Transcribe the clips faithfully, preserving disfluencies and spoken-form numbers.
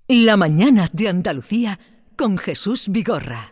La mañana de Andalucía con Jesús Vigorra.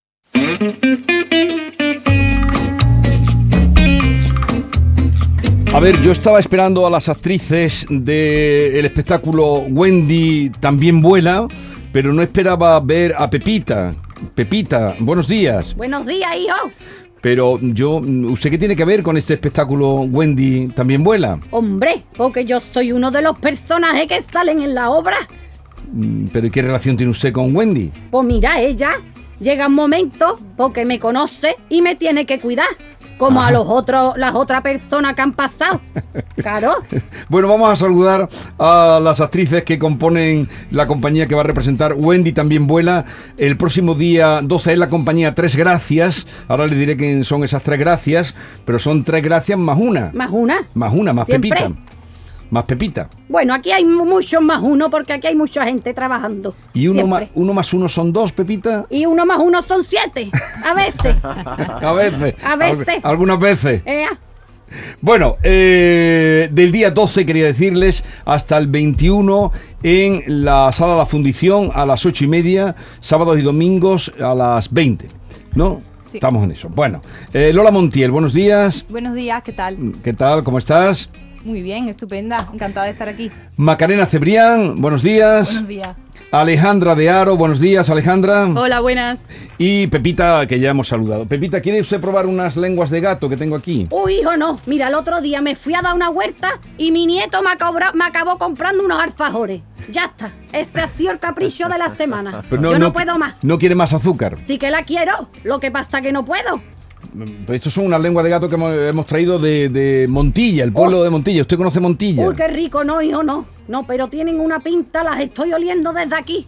A ver, yo estaba esperando a las actrices del espectáculo Wendy también vuela, pero no esperaba ver a Pepita. Pepita, buenos días. Buenos días, hijo. Pero yo, ¿usted qué tiene que ver con este espectáculo Wendy también vuela? Hombre, porque yo soy uno de los personajes que salen en la obra. ¿Pero y qué relación tiene usted con Wendy? Pues mira, ella llega un momento porque me conoce y me tiene que cuidar, como Ajá. a los otros, las otras personas que han pasado. Claro. Bueno, vamos a saludar a las actrices que componen la compañía que va a representar Wendy también vuela. El próximo día doce es la compañía Tres Gracias. Ahora le diré quién son esas Tres Gracias, pero son Tres Gracias más una. Más una. Más una, más Siempre. Pepita. Más Pepita. Bueno, aquí hay muchos más uno porque aquí hay mucha gente trabajando. Y uno Siempre. más, uno más uno son dos, Pepita. Y uno más uno son siete. A veces. A veces. A veces. Al- algunas veces. Ea. Bueno, eh, del día doce quería decirles hasta el veintiuno en la Sala La Fundición a las ocho y media, sábados y domingos a las veinte, ¿no? Sí. Estamos en eso. Bueno, eh, Lola Montiel, buenos días. Buenos días, ¿qué tal? ¿Qué tal? ¿Cómo estás? Muy bien, estupenda, encantada de estar aquí. Macarena Cebrián, buenos días. Buenos días. Alejandra de Aro, buenos días, Alejandra. Hola, buenas. Y Pepita, que ya hemos saludado. Pepita, ¿quiere usted probar unas lenguas de gato que tengo aquí? Uy, hijo, no. Mira, el otro día me fui a dar una huerta y mi nieto me, acabra- me acabó comprando unos alfajores. Ya está. Ese ha sido el capricho de la semana. Pero Yo no, puedo más. ¿No quiere más azúcar? Sí que la quiero. Lo que pasa que no puedo. Pues estos son unas lenguas de gato que hemos, hemos traído de, de Montilla, el pueblo Oh. de Montilla. ¿Usted conoce Montilla? Uy, qué rico. No, hijo, no. No, pero tienen una pinta, las estoy oliendo desde aquí.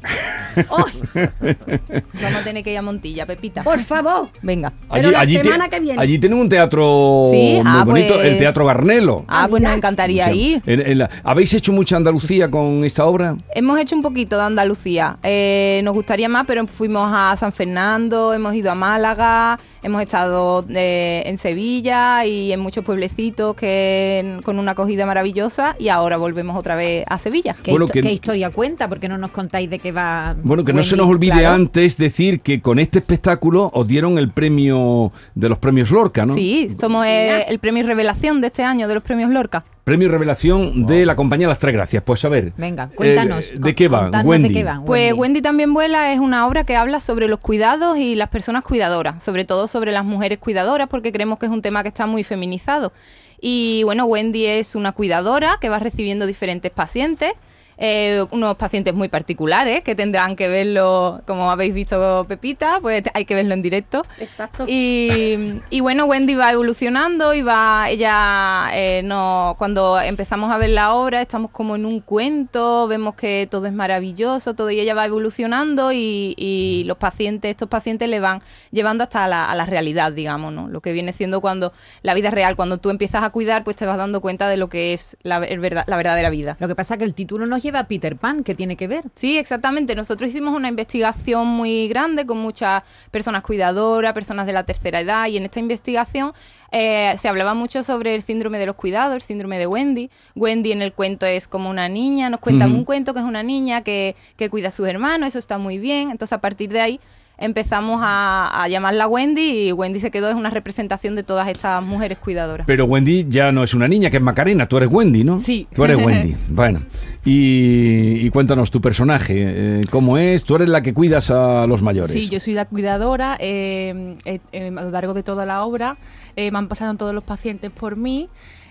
Uy, Vamos a tener que ir a Montilla, Pepita. por favor. Venga. Pero la ti- semana que viene. allí tienen un teatro Sí, muy ah, bonito, pues- el Teatro Garnelo. Ah, pues nos encantaría Sí. ir. En- en la- ¿Habéis hecho mucha Andalucía con esta obra? Hemos hecho un poquito de Andalucía. Eh, nos gustaría más, pero fuimos a San Fernando, hemos ido a Málaga, hemos estado eh, en Sevilla y en muchos pueblecitos que con una acogida maravillosa y ahora volvemos otra vez a Sevilla. ¿Qué, Bueno, histo- que- qué historia cuenta? Porque no nos contáis de qué va. Bueno, que no Wendy? se nos olvide Claro. antes decir que con este espectáculo os dieron el premio de los premios Lorca, ¿no? Sí, somos eh, el premio Revelación de este año de los premios Lorca. Premio Revelación de la compañía Las Tres Gracias. Pues a ver. Venga, cuéntanos. eh, ¿De qué va, contadnos Wendy? ¿De qué va, Pues Wendy también vuela es una obra que habla sobre los cuidados y las personas cuidadoras, sobre todo sobre las mujeres cuidadoras, porque creemos que es un tema que está muy feminizado. Y bueno, Wendy es una cuidadora que va recibiendo diferentes pacientes, eh, unos pacientes muy particulares que tendrán que verlo, como habéis visto Pepita, pues hay que verlo en directo. Exacto. Y, y bueno, Wendy va evolucionando y va, ella, eh, no, cuando empezamos a ver la obra estamos como en un cuento, vemos que todo es maravilloso, todo y ella va evolucionando y, y los pacientes, estos pacientes le van llevando hasta la, a la realidad, digamos, ¿no? Lo que viene siendo cuando la vida real, cuando tú empiezas a cuidar, pues te vas dando cuenta de lo que es la, el verdad, la verdadera vida. Lo que pasa es que el título nos lleva a Peter Pan, ¿qué tiene que ver? Sí, exactamente. Nosotros hicimos una investigación muy grande con muchas personas cuidadoras, personas de la tercera edad, y en esta investigación eh, se hablaba mucho sobre el síndrome de los cuidados, el síndrome de Wendy. Wendy en el cuento es como una niña, nos cuentan Ujú. un cuento que es una niña que, que cuida a sus hermanos, eso está muy bien. Entonces a partir de ahí empezamos a, a llamarla Wendy y Wendy se quedó, es una representación de todas estas mujeres cuidadoras. Pero Wendy ya no es una niña, que es Macarena. Tú eres Wendy, ¿no? Sí. Tú eres Wendy. Bueno. Y, y cuéntanos tu personaje. eh, ¿Cómo es? Tú eres la que cuidas a los mayores. Sí, yo soy la cuidadora. eh, eh, eh, a lo largo de toda la obra eh, me han pasado todos los pacientes por mí.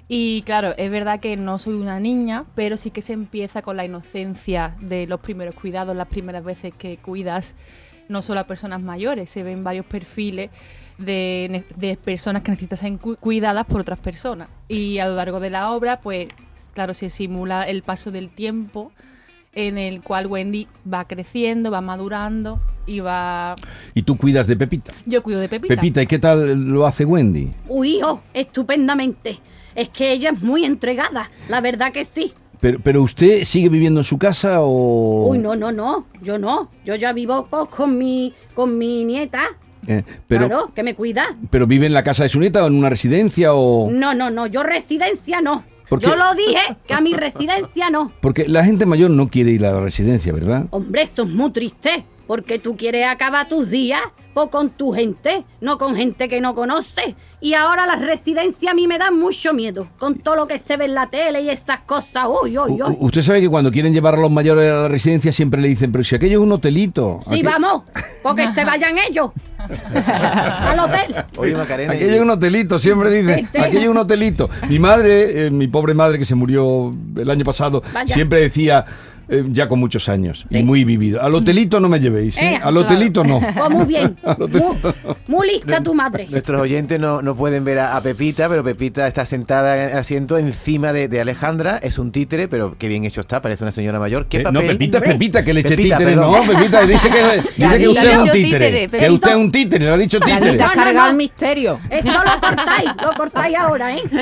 Y claro, es verdad que no soy una niña, pero sí que se empieza con la inocencia de los primeros cuidados, las primeras veces que cuidas no solo a personas mayores, se ven varios perfiles de, ne- de personas que necesitan ser cu- cuidadas por otras personas. Y a lo largo de la obra, pues claro, se simula el paso del tiempo en el cual Wendy va creciendo, va madurando y va... Y tú cuidas de Pepita. Yo cuido de Pepita. Pepita, ¿y qué tal lo hace Wendy? Uy, hijo, estupendamente. Es que ella es muy entregada, la verdad que sí. Pero, pero usted sigue viviendo en su casa o... Uy, no, no, no, yo no. Yo ya vivo pues, con mi con mi nieta. Eh, pero, Claro, que me cuida. pero vive en la casa de su nieta o en una residencia o... No, no, no, yo residencia no. ¿Por qué? Yo lo dije, que a mi residencia no. Porque la gente mayor no quiere ir a la residencia, ¿verdad? Hombre, eso es muy triste, porque tú quieres acabar tus días pues, con tu gente, no con gente que no conoces. Y ahora las residencias a mí me dan mucho miedo, con todo lo que se ve en la tele y esas cosas. Uy, uy, uy. U- usted sabe que cuando quieren llevar a los mayores a la residencia siempre le dicen, pero si aquello es un hotelito. Sí, aqu- vamos, porque se vayan ellos al hotel. Oye, Macarena, Aquello es un hotelito, siempre dicen, Sí, sí. aquello es un hotelito. Mi madre, eh, mi pobre madre que se murió el año pasado, Vaya. siempre decía, eh, ya con muchos años y Sí. muy vivido, al hotelito no me llevéis, ¿eh? Eh, al hotelito no. Pues muy bien, Al muy, hotelito no. muy lista tu madre. nuestros oyentes no, no pueden ver a, a Pepita, pero Pepita está sentada en el asiento encima de, de Alejandra. Es un títere, pero qué bien hecho está, parece una señora mayor. ¿Qué Eh, papel? no, Pepita es Pepita, que le eche Pepita, títere. perdón. No, Pepita, dice que, dice que Ya usted es un dicho títere. títere, Que Pepita. usted es un títere, le ha dicho títere. Lalita, has No, no, cargado no. el misterio. Eso lo cortáis, lo cortáis ahora, ¿eh?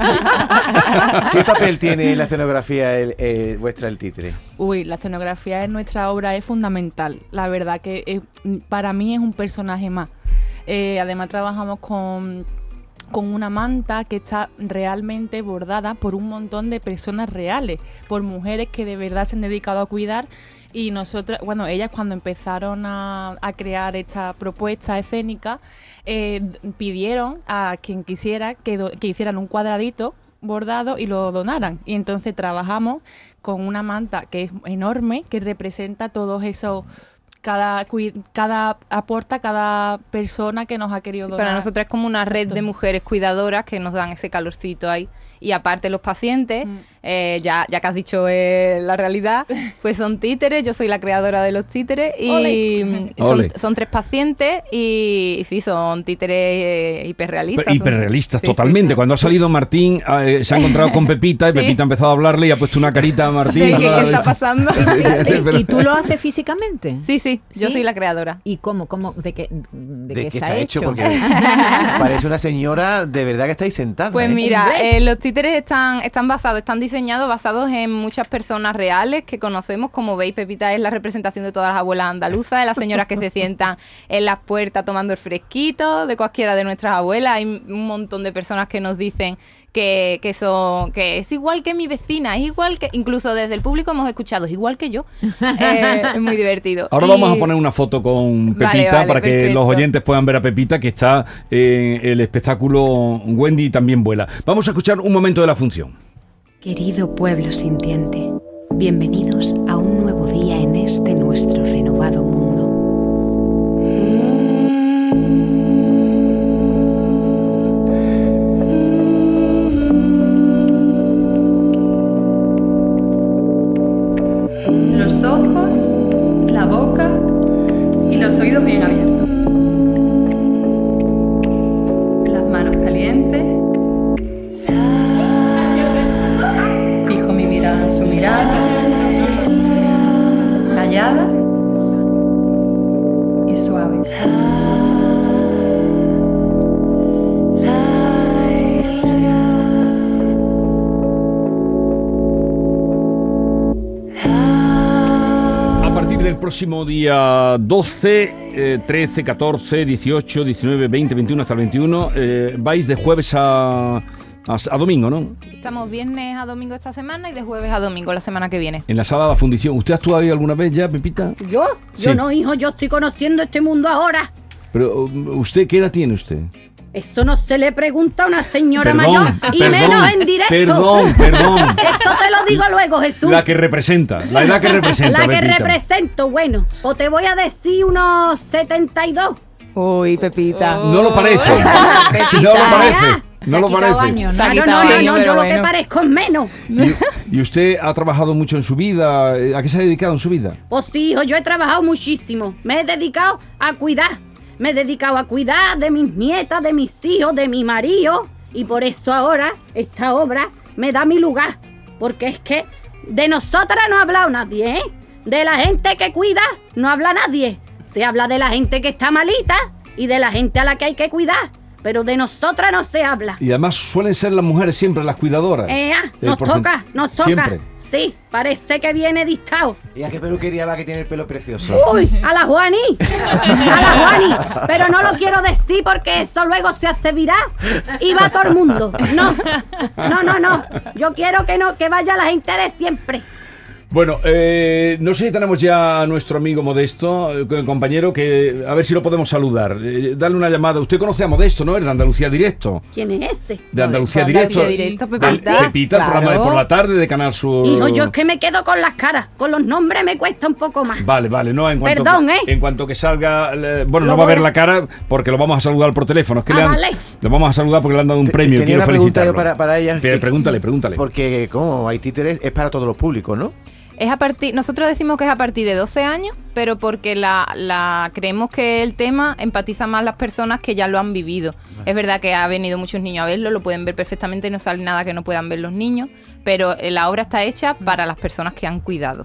¿Qué papel tiene en la escenografía el, eh, vuestra el títere? Uy, la escenografía en nuestra obra es fundamental. La verdad que es- para mí es un personaje más. Eh, además trabajamos con, con una manta que está realmente bordada por un montón de personas reales, por mujeres que de verdad se han dedicado a cuidar. Y nosotros, bueno, ellas cuando empezaron a, a crear esta propuesta escénica, eh, pidieron a quien quisiera que, do- que hicieran un cuadradito bordado y lo donaran. Y entonces trabajamos con una manta que es enorme, que representa todos esos, cada, cui- cada aporta cada persona que nos ha querido Sí, donar. para nosotros es como una red de mujeres cuidadoras que nos dan ese calorcito ahí. Y aparte los pacientes, Mm. eh, ya, ya que has dicho eh, la realidad, pues son títeres, yo soy la creadora de los títeres y Ole. mm, Ole. son, son tres pacientes y, y sí, son títeres eh, hiperrealistas. Pero son- hiperrealistas, sí, sí, totalmente. sí. Cuando ha salido Martín, eh, se ha encontrado con Pepita y Sí. Pepita ha empezado a hablarle y ha puesto una carita a Martín. Sí, ¿qué, ¿no? qué está pasando? Pero- ¿Y tú lo haces físicamente? Sí, sí, yo ¿Sí? soy la creadora. ¿Y cómo? cómo ¿De qué, de ¿De qué qué está, está hecho? hecho? Porque parece una señora de verdad que estáis sentada. Pues ¿eh? mira, Hombre. eh, los títeres están, están basados, están diseñados basados en muchas personas reales que conocemos. Como veis, Pepita es la representación de todas las abuelas andaluzas, de las señoras que se sientan en las puertas tomando el fresquito, de cualquiera de nuestras abuelas. Hay un montón de personas que nos dicen que, que, son, que es igual que mi vecina, es igual que... Incluso desde el público hemos escuchado, es igual que yo. Eh, es muy divertido. Ahora Y- vamos a poner una foto con Pepita Vale, vale, para que perfecto. los oyentes puedan ver a Pepita, que está en el espectáculo Wendy también vuela. Vamos a escuchar un momento de la función. Querido pueblo sintiente, bienvenidos a un nuevo día en este nuestro renovado mundo. Los ojos, la boca y los oídos bien abiertos. Las manos calientes. Fijo mi mirada en su mirada. Callada y suave. A partir del próximo día doce, eh, trece, catorce, dieciocho, diecinueve, veinte, veintiuno hasta el veintiuno, eh, vais de jueves a, a, a domingo, ¿no? Estamos viernes a domingo esta semana y de jueves a domingo la semana que viene. En la sala de la fundición. ¿Usted ha actuado ahí alguna vez ya, Pepita? ¿Yo? Sí. Yo no, hijo, yo estoy conociendo este mundo ahora. Pero, um, ¿usted qué edad tiene usted? Eso no se le pregunta a una señora Perdón, mayor y perdón, menos en directo. Perdón, perdón. Eso te lo digo luego, Jesús. La que representa, la edad que representa, La que Pepita. represento, bueno, o te voy a decir unos setenta y dos. Uy, Pepita. No lo parece. Pepita. No lo parece. Se No ha lo quitado parece. años, Se ha ¿no? Claro, quitado no, no, años, no, pero yo lo que bueno. parezco es menos. ¿Y, y usted ha trabajado mucho en su vida? ¿A qué se ha dedicado en su vida? Pues sí, hijo, yo he trabajado muchísimo. Me he dedicado a cuidar. Me he dedicado a cuidar de mis nietas, de mis hijos, de mi marido. Y por eso ahora esta obra me da mi lugar. Porque es que de nosotras no ha hablado nadie, ¿eh? De la gente que cuida no habla nadie. Se habla de la gente que está malita y de la gente a la que hay que cuidar. Pero de nosotras no se habla. Y además suelen ser las mujeres siempre las cuidadoras. Eh, ah, El nos porcent- toca, nos toca. Siempre. Sí, parece que viene dictado. ¿Y a qué peluquería va que tiene el pelo precioso? Uy, a la Juani, a la Juani, pero no lo quiero decir porque eso luego se hace viral y va todo el mundo. No, no, no, no, yo quiero que no, que vaya la gente de siempre. Bueno, eh, no sé si tenemos ya a nuestro amigo Modesto, eh, compañero, que a ver si lo podemos saludar. Eh, dale una llamada. Usted conoce a Modesto, ¿no? El de Andalucía Directo. ¿Quién es este? De Andalucía Modesto, Directo. Andalucía Directo, Del- Pepita. Pepita, el programa de Claro. por la tarde de Canal Sur. Hijo, yo es que me quedo con las caras, con los nombres me cuesta un poco más. Vale, vale, no, en cuanto, Perdón, que, ¿eh? en cuanto que salga, eh, bueno, Lo no va a voy ver a- la cara porque lo vamos a saludar por teléfono. Es que Ah, le han, vale. lo vamos a saludar porque le han dado un Te- premio. tenía Quiero una pregunta yo felicitarlo. para, para ella. Pe- que- Pregúntale, pregúntale. Porque como hay títeres, es para todos los públicos, ¿no? Es a partir, nosotros decimos que es a partir de doce años, pero porque la, la creemos que el tema empatiza más las personas que ya lo han vivido. Es verdad que ha venido muchos niños a verlo, lo pueden ver perfectamente y no sale nada que no puedan ver los niños, pero eh, la obra está hecha para las personas que han cuidado.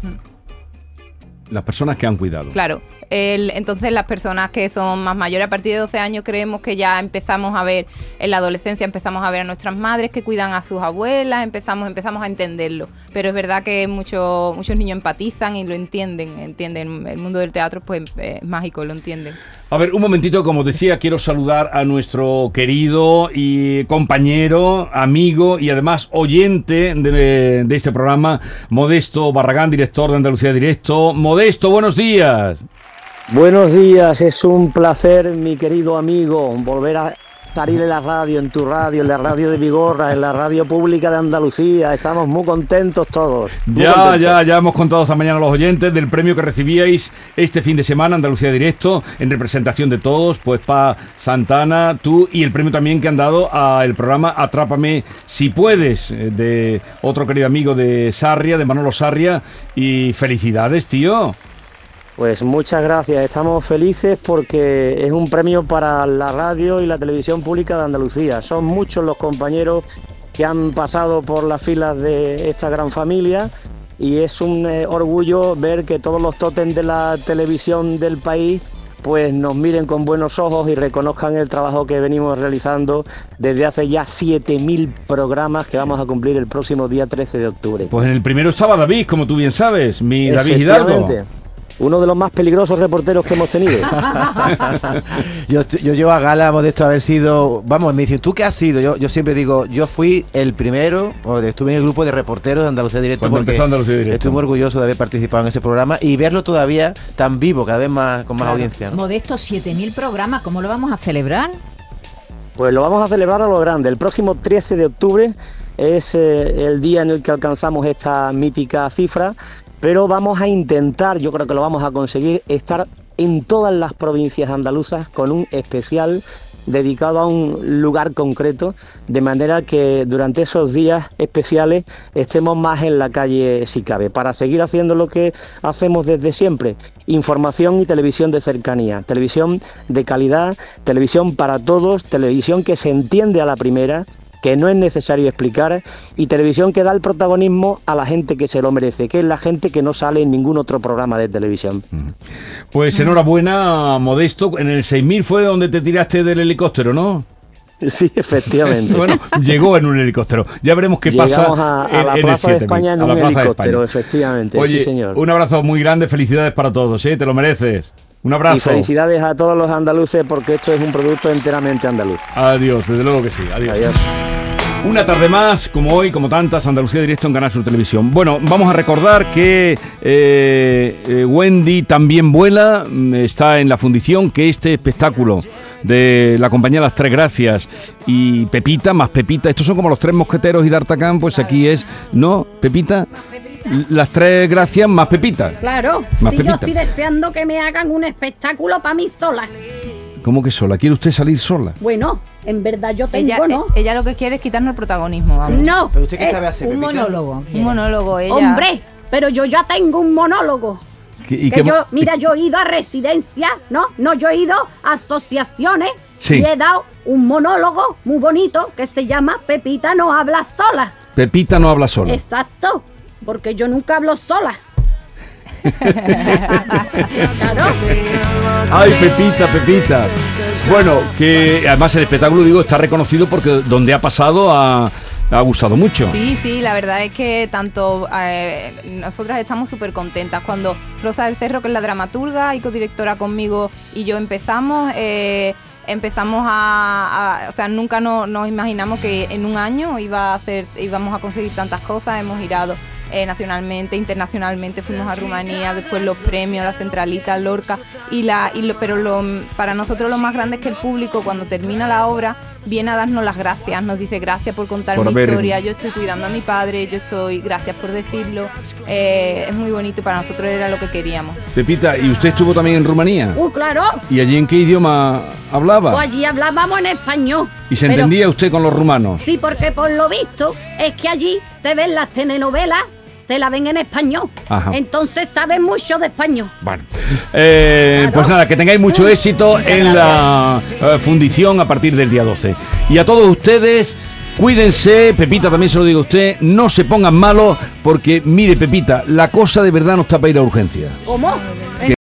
Las personas que han cuidado. Claro, el- entonces las personas que son más mayores a partir de doce años creemos que ya empezamos a ver, en la adolescencia empezamos a ver a nuestras madres que cuidan a sus abuelas, empezamos empezamos a entenderlo, pero es verdad que muchos muchos niños empatizan y lo entienden, entienden, el mundo del teatro pues es mágico, lo entienden. A ver, un momentito, como decía, quiero saludar a nuestro querido y compañero, amigo y además oyente de, de este programa, Modesto Barragán, director de Andalucía Directo. Modesto, buenos días. Buenos días, es un placer, mi querido amigo, volver a salir en la radio, en tu radio, en la radio de Vigorra, en la radio pública de Andalucía. Estamos muy contentos todos. muy Ya, contentos. ya, ya hemos contado esta mañana a los oyentes del premio que recibíais este fin de semana, Andalucía Directo, en representación de todos, pues Pa Santana, tú y el premio también que han dado al programa Atrápame si puedes, eh, de otro querido amigo de Sarria, de Manolo Sarria, y felicidades, tío. Pues muchas gracias, estamos felices porque es un premio para la radio y la televisión pública de Andalucía. Son muchos los compañeros que han pasado por las filas de esta gran familia y es un eh, orgullo ver que todos los tótems de la televisión del país pues nos miren con buenos ojos y reconozcan el trabajo que venimos realizando desde hace ya siete mil programas que vamos a cumplir el próximo día trece de octubre. Pues en el primero estaba David, como tú bien sabes, mi David Hidalgo. Efectivamente. Uno de los más peligrosos reporteros que hemos tenido. yo, yo llevo a gala, Modesto, haber sido... Vamos, me dicen, ¿tú qué has sido? Yo, yo siempre digo, yo fui el primero, o estuve en el grupo de reporteros de Andalucía Directo. Cuando porque empezó Andalucía Directo. Estoy muy orgulloso de haber participado en ese programa y verlo todavía tan vivo, cada vez más con más Claro. audiencia, ¿no? Modesto, siete mil programas, ¿cómo lo vamos a celebrar? Pues lo vamos a celebrar a lo grande. El próximo trece de octubre es eh, el día en el que alcanzamos esta mítica cifra, pero vamos a intentar, yo creo que lo vamos a conseguir, estar en todas las provincias andaluzas con un especial dedicado a un lugar concreto, de manera que durante esos días especiales estemos más en la calle si cabe, para seguir haciendo lo que hacemos desde siempre: información y televisión de cercanía, televisión de calidad, televisión para todos, televisión que se entiende a la primera, que no es necesario explicar, y televisión que da el protagonismo a la gente que se lo merece, que es la gente que no sale en ningún otro programa de televisión. Pues enhorabuena, Modesto. En el seis mil fue donde te tiraste del helicóptero, ¿no? Sí, efectivamente. Bueno, llegó en un helicóptero. Ya veremos qué Llegamos pasa a, a la en, en el Plaza de siete mil, España en a la un Plaza de helicóptero, España. efectivamente, Oye, sí señor. un abrazo muy grande, felicidades para todos, ¿eh? Te lo mereces. Un abrazo. Y felicidades a todos los andaluces porque esto es un producto enteramente andaluz. Adiós, desde luego que sí. Adiós. Adiós. Una tarde más, como hoy, como tantas, Andalucía Directo en Canal Sur Televisión. Bueno, vamos a recordar que eh, eh, Wendy también vuela, mm, está en la fundición, que este espectáculo de la compañía Las Tres Gracias y Pepita, más Pepita, estos son como los tres mosqueteros y D'Artagnan, pues aquí es, ¿no, Pepita? Las Tres Gracias más Pepita. Claro, Más si yo Pepita. estoy deseando que me hagan un espectáculo para mí sola. ¿Cómo que sola? ¿Quiere usted salir sola? Bueno, en verdad yo tengo, Ella, ¿no? eh, ella lo que quiere es quitarnos el protagonismo, vamos. No, Pero usted qué es sabe hacer, Un Pepita? monólogo. Un monólogo, ella. hombre, pero yo ya tengo un monólogo. ¿Qué- y Que qué- yo, mira, yo he ido a residencias, ¿no? No, yo he ido a asociaciones Sí. y he dado un monólogo muy bonito que se llama Pepita no habla sola. Pepita no habla sola. Exacto, porque yo nunca hablo sola. Claro. Ay, Pepita, Pepita. Bueno, que además el espectáculo, digo, está reconocido porque donde ha pasado ha, ha gustado mucho. Sí, sí, la verdad es que tanto eh, nosotras estamos súper contentas. Cuando Rosa del Cerro, que es la dramaturga y codirectora conmigo, y yo empezamos, eh, empezamos a, a, o sea, nunca no, nos imaginamos que en un año iba a hacer, íbamos a conseguir tantas cosas. Hemos girado eh, nacionalmente, internacionalmente, fuimos a Rumanía, después los premios, la Centralita, Lorca, y la, y lo, pero lo, para nosotros lo más grande es que el público, cuando termina la obra, viene a darnos las gracias, nos dice gracias por contar Por mi haber- historia, yo estoy cuidando a mi padre, yo estoy, gracias por decirlo. Eh, es muy bonito, para nosotros era lo que queríamos. Pepita, ¿y usted estuvo también en Rumanía? Uh, claro. ¿Y allí en qué idioma hablaba? Pues allí hablábamos en español. ¿Y se Pero- entendía usted con los rumanos? Sí, porque por lo visto es que allí se ven las telenovelas, se la ven en español. Ajá. Entonces saben mucho de español. Bueno, eh, pues nada, que tengáis mucho éxito en la eh, fundición a partir del día doce. Y a todos ustedes, cuídense, Pepita también se lo digo a usted, no se pongan malos, porque mire, Pepita, la cosa de verdad no está para ir a urgencias. ¿Cómo?